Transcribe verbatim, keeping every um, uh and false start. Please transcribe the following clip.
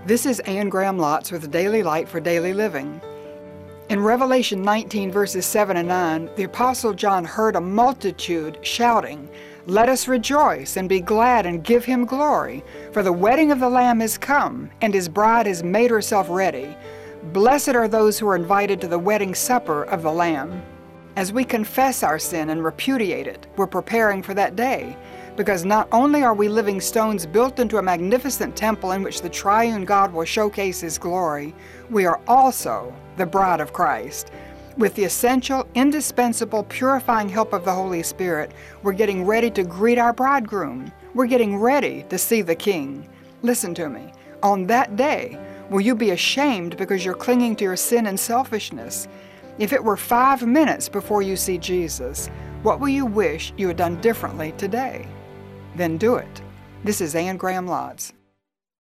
This is Anne Graham Lotz with Daily Light for Daily Living. In Revelation nineteen, verses seven and nine, the Apostle John heard a multitude shouting, "Let us rejoice and be glad and give him glory, for the wedding of the Lamb is come, and his bride has made herself ready. Blessed are those who are invited to the wedding supper of the Lamb." As we confess our sin and repudiate it, we're preparing for that day, because not only are we living stones built into a magnificent temple in which the triune God will showcase his glory, we are also the bride of Christ. With the essential, indispensable, purifying help of the Holy Spirit, we're getting ready to greet our bridegroom. We're getting ready to see the King. Listen to me. On that day, will you be ashamed because you're clinging to your sin and selfishness? If it were five minutes before you see Jesus, what will you wish you had done differently today? Then do it. This is Anne Graham Lotz.